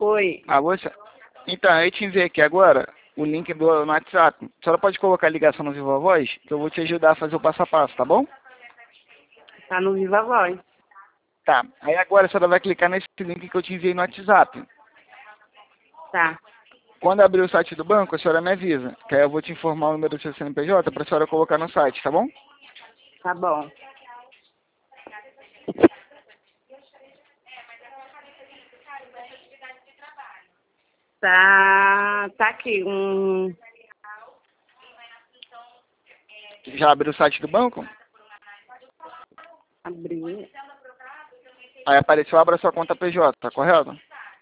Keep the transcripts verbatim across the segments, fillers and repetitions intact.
Oi. Ah, você? Então, eu te enviei aqui agora o link do no WhatsApp. A senhora pode colocar a ligação no Viva Voz, que eu vou te ajudar a fazer o passo a passo, tá bom? Tá no Viva Voz. Tá. Aí agora a senhora vai clicar nesse link que eu te enviei no WhatsApp. Tá. Quando abrir o site do banco, a senhora me avisa, que aí eu vou te informar o número do seu C N P J para a senhora colocar no site, tá bom? Tá bom. Tá, tá aqui um... Já abriu o site do banco? Abrir. Aí apareceu, abra sua conta P J, tá correto?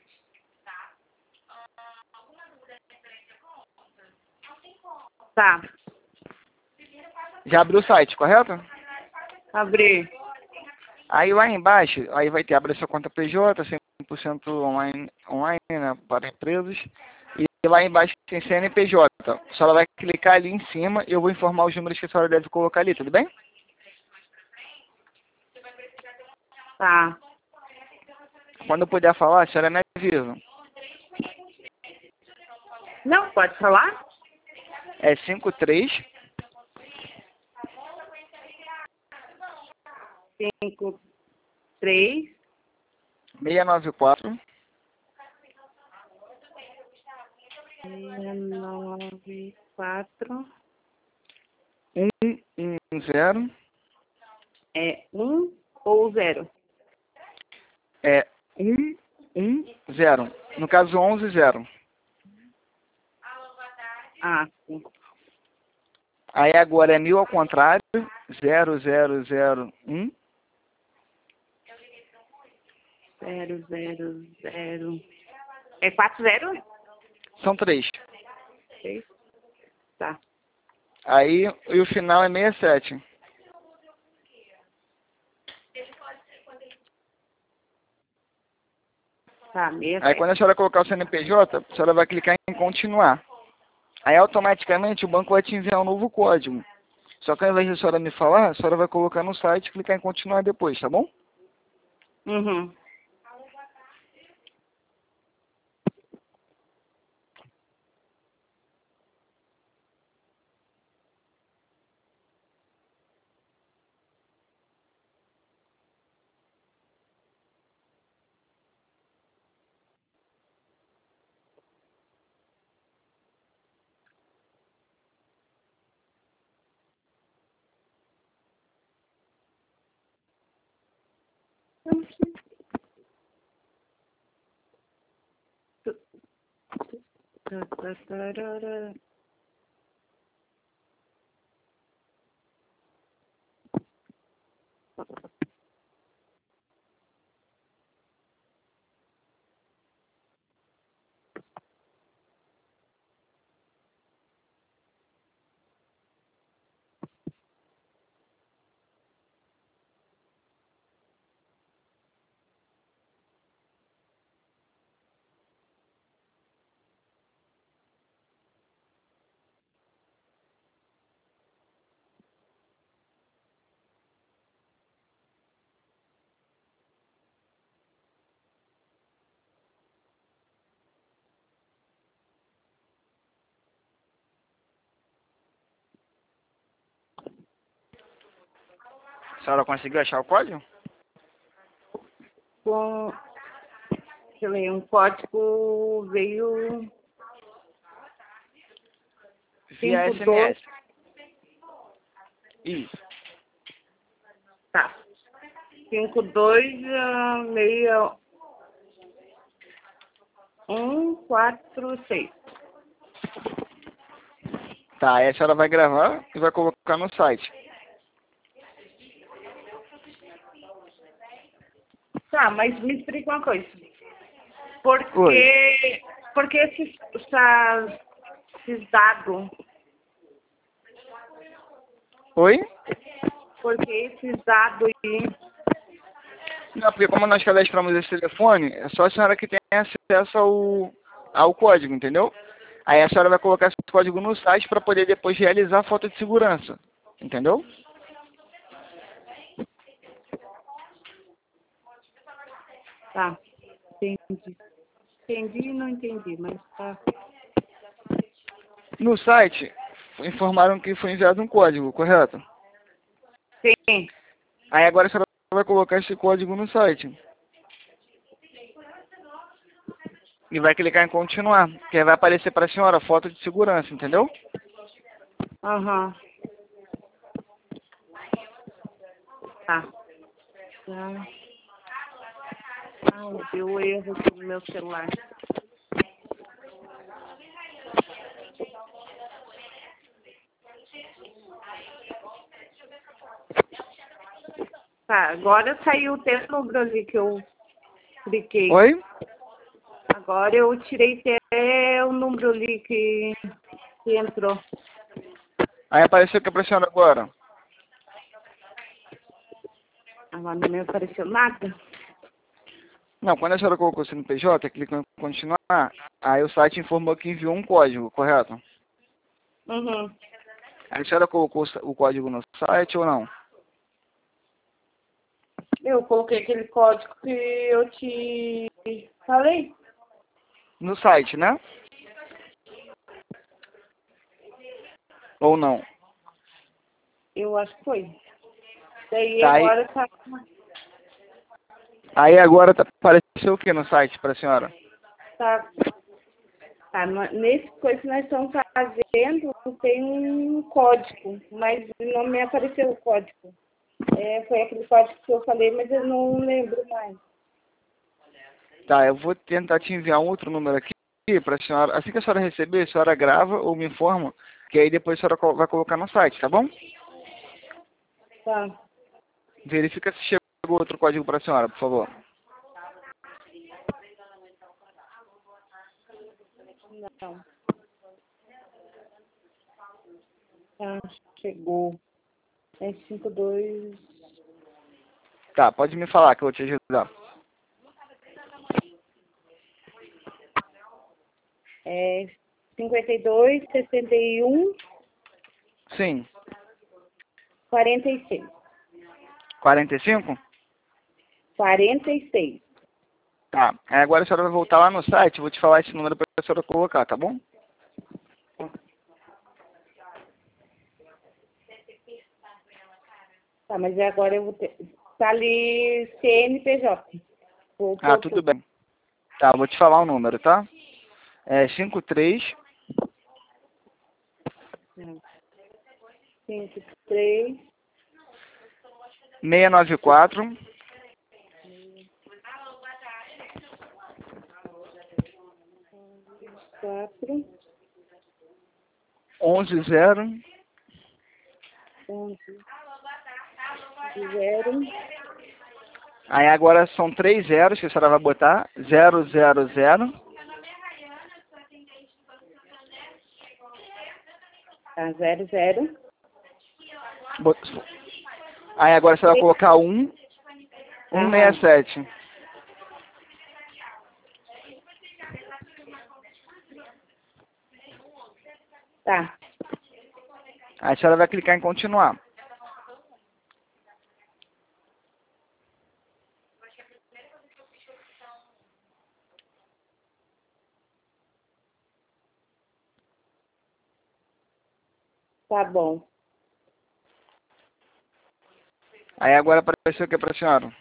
Tá. Já abriu o site, correto? Abrir. Aí lá embaixo, aí vai ter, abre sua conta P J, cem por cento online, online né, para empresas. E lá embaixo tem C N P J. A senhora vai clicar ali em cima e eu vou informar os números que a senhora deve colocar ali, tudo bem? Tá. Quando eu puder falar, a senhora me avisa. Não, pode falar? É cinco três, Cinco, três, seis nove quatro, seis, nove, quatro. um um zero, É um ou zero? é um um zero. No caso, onze zero. Ah, sim. Aí agora é mil ao contrário, zero zero zero um. Zero, zero, zero. É quatro zero? São três. Seis. Tá. Aí, e o final é sessenta e sete. Tá, meia Aí quando a senhora colocar o C N P J, a senhora vai clicar em continuar. Aí automaticamente o banco vai te enviar um novo código. Só que ao invés de a senhora me falar, a senhora vai colocar no site e clicar em continuar depois, tá bom? Uhum. Tararara. A senhora conseguiu achar o código? Com, deixa eu ver, um código veio Via cinco S M dois. S. Isso. Tá. Cinco dois ah, meia um quatro seis. Tá, aí a senhora vai gravar e vai colocar no site. Tá, mas me explica uma coisa. Por Oi. que, por que esses, essas- esses dados? Oi? Por que esses dados aí? Não, porque como nós cadastramos esse telefone, é só a senhora que tem acesso ao, ao código, entendeu? Aí a senhora vai colocar esse código no site para poder depois realizar a foto de segurança, entendeu? Tá, entendi. entendi e não entendi, mas tá. No site, informaram que foi enviado um código, correto? Sim. Aí agora a senhora vai colocar esse código no site. E vai clicar em continuar, que aí vai aparecer para a senhora foto de segurança, entendeu? Aham. Tá. Tá. Ah, deu erro aqui no meu celular. Tá, agora saiu o teu número ali que eu cliquei. Oi? Agora eu tirei até o número ali que, que entrou. Aí apareceu o que para a senhora agora? Agora não me apareceu nada. Não, quando a senhora colocou o C N P J, clicou em continuar, aí o site informou que enviou um código, correto? Uhum. Aí a senhora colocou o código no site ou não? Eu coloquei aquele código que eu te falei. No site, né? Ou não? Eu acho que foi. Daí Tá aí. agora tá. Aí agora tá, apareceu o que no site para a senhora? Tá, tá no- nesse coisa que nós estamos fazendo, tem um código, mas não me apareceu o código. É, foi aquele código que eu falei, mas eu não lembro mais. Tá, eu vou tentar te enviar um outro número aqui para a senhora. Assim que a senhora receber, a senhora grava ou me informa, que aí depois a senhora co- vai colocar no site, tá bom? Tá. Verifica se chegou outro código para a senhora, por favor. Não. Tá, chegou. É cinco dois. Tá, pode me falar que eu vou te ajudar. É cinquenta e dois, sessenta e um, Sim. quarenta e seis. quarenta e cinco? quarenta e seis. Tá. Aí agora a senhora vai voltar lá no site, eu vou te falar esse número para a senhora colocar, tá bom? Tá, mas agora eu vou ter. Tá ali C N P J. Vou Ah, pôr tudo tudo. bem. Tá, vou te falar o número, tá? É cinco três cinco, três, seis nove quatro quatro, onze zero onze, zero. Aí agora são três zeros que a senhora vai botar. Zero zero zero Tá, zero, zero. Bot- Aí agora você vai colocar um um seis sete. Tá, Aí a senhora vai clicar em continuar. tá bom. Aí agora apareceu o que para a senhora?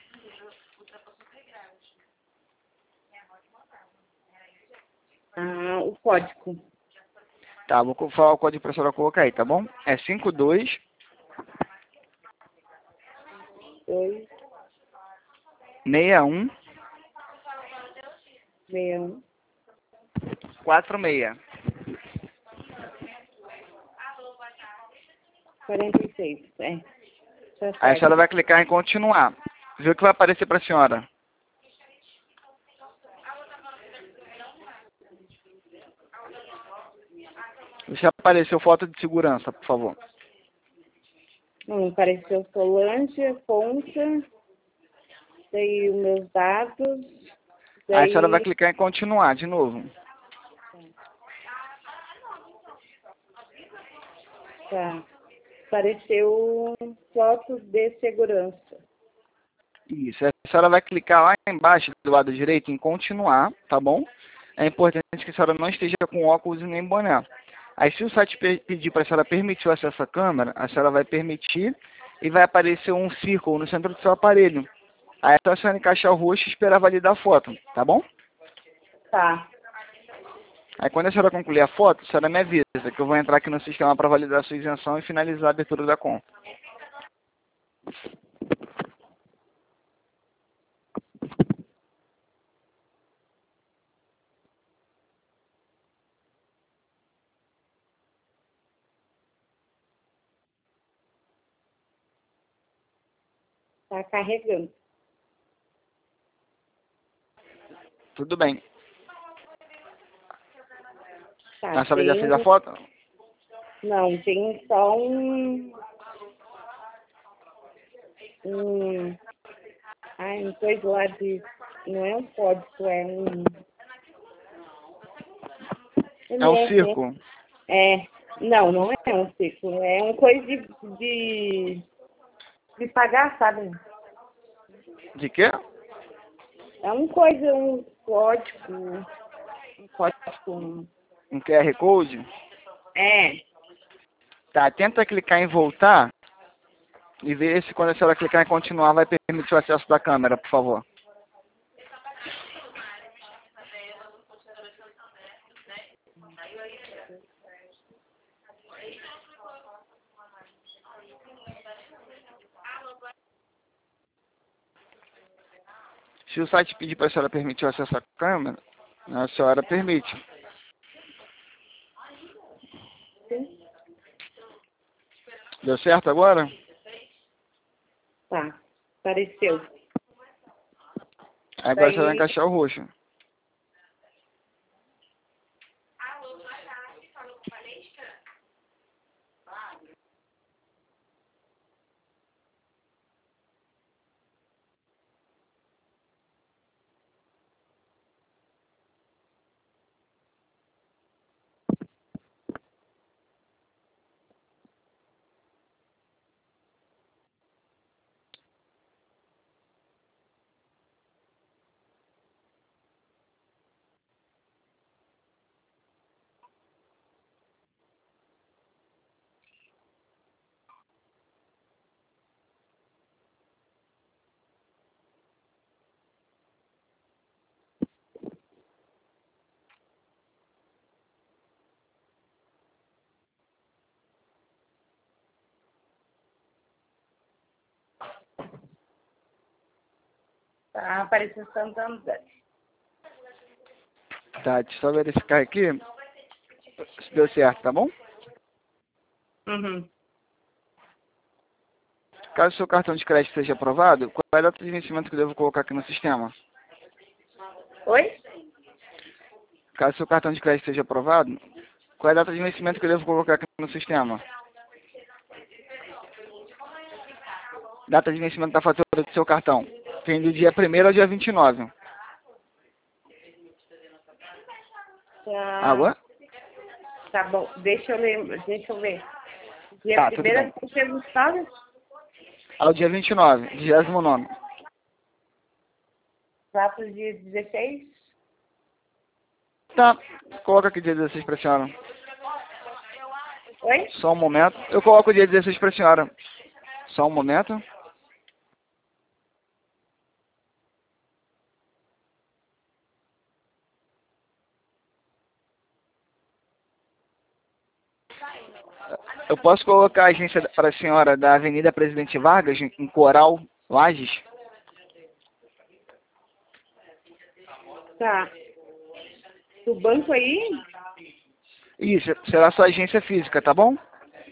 Ah, o código. Tá, vou co- falar o código para a senhora colocar aí, tá bom? É cinco dois Dois, seis um seis, um, quatro seis. quarenta e seis. É. Tá Aí a certo. senhora vai clicar em continuar. Viu o que vai aparecer para a senhora? Deixa aparecer foto de segurança, por favor. Não apareceu Solange, conta. Daí os meus dados. Aí a senhora vai Daí. clicar em continuar de novo. Tá. Apareceu fotos de segurança. Isso. Aí a senhora vai clicar lá embaixo do lado direito em continuar, tá bom? é importante que a senhora não esteja com óculos e nem boné. Aí se o site pedir para a senhora permitir o acesso à câmera, a senhora vai permitir e vai aparecer um círculo no centro do seu aparelho. Aí é só a senhora encaixar o rosto e esperar validar a foto, tá bom? Tá. Aí quando a senhora concluir a foto, a senhora me avisa que eu vou entrar aqui no sistema para validar a sua isenção e finalizar a abertura da conta. Tá carregando. Tudo bem. Tá, A senhora já fez a tem... foto? Não, tem só um... Um... Ai, uma coisa lá de... Não é um código, é um... É um círculo. É, não, não é um círculo, é uma coisa de, de, de pagar, sabe? De quê? É uma coisa, um código, um código, Um Q R Code? é, Tá, tenta clicar em voltar e ver se quando a senhora clicar em continuar vai permitir o acesso da câmera, por favor. Se o site pedir para a senhora permitir o acesso à câmera, a senhora permite. sim, Deu certo agora? tá, apareceu. Agora a senhora vai Daí, encaixar o roxo. tá, apareceu Santander. Tá, deixa eu só verificar aqui se deu certo, tá bom? Uhum. Caso o seu cartão de crédito seja aprovado, qual é a data de vencimento que eu devo colocar aqui no sistema? Oi? Caso o seu cartão de crédito seja aprovado, qual é a data de vencimento que eu devo colocar aqui no sistema? Data de vencimento da fatura do seu cartão. Tem do dia primeiro ao dia vinte e nove. Tá, Alô? tá bom, deixa eu ler, deixa eu ver. Dia Tá, tudo primeiro, bem. dia vinte e nove? Ao dia vinte e nove, vigésimo nono. Lá pro dia dezesseis? Tá, coloca aqui dia dezesseis pra senhora. Oi? Só um momento. Eu coloco o dia dezesseis pra senhora. Só um momento. Eu posso colocar a agência para a senhora da Avenida Presidente Vargas, em Coral, Lages? Tá. Do banco aí? Isso, será sua agência física, tá bom?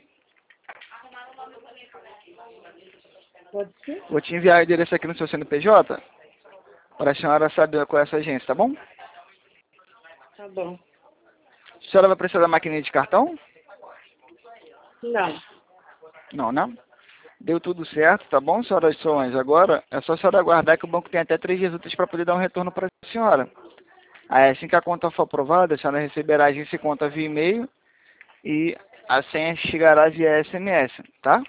Pode ser? Vou te enviar o endereço aqui no seu C N P J, para a senhora saber qual é essa agência, tá bom? Tá bom. A senhora vai precisar da maquininha de cartão? Não. Não, né? Deu tudo certo, tá bom, senhoras Solange? Agora é só a senhora aguardar que o banco tem até três dias úteis para poder dar um retorno para a senhora. Aí, assim que a conta for aprovada, a senhora receberá a agência e conta via e-mail e a senha chegará via S M S, tá?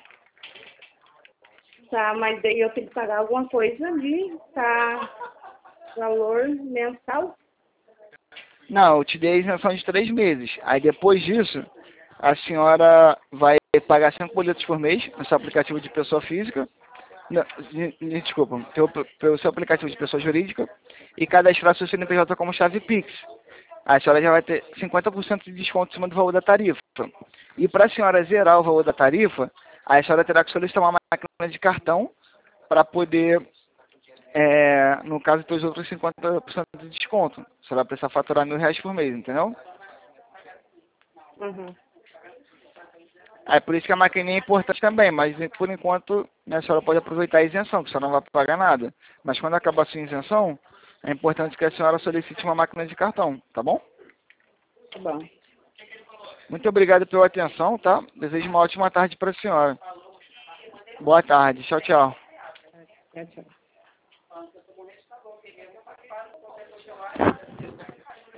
Tá, mas daí eu tenho que pagar alguma coisa ali, tá? Valor mensal? Não, eu te dei a isenção de três meses. Aí depois disso, a senhora vai pagar cinco boletos por mês no seu aplicativo de pessoa física. Não, de- de- desculpa, pelo, pelo seu aplicativo de pessoa jurídica e cadastrar seu C N P J como chave Pix. A senhora já vai ter cinquenta por cento de desconto em cima do valor da tarifa. E para a senhora zerar o valor da tarifa, a senhora terá que solicitar uma máquina de cartão para poder, é, no caso, ter os outros cinquenta por cento de desconto. A senhora vai precisar faturar mil reais por mês, entendeu? Uhum. Aí por isso que a maquininha é importante também, mas por enquanto, né, a senhora pode aproveitar a isenção, que a senhora não vai pagar nada. Mas quando acabar a sua isenção, é importante que a senhora solicite uma máquina de cartão, tá bom? Tá bom. Muito obrigado pela atenção, tá? Desejo uma ótima tarde para a senhora. Boa tarde. Tchau, tchau. Tchau, tchau.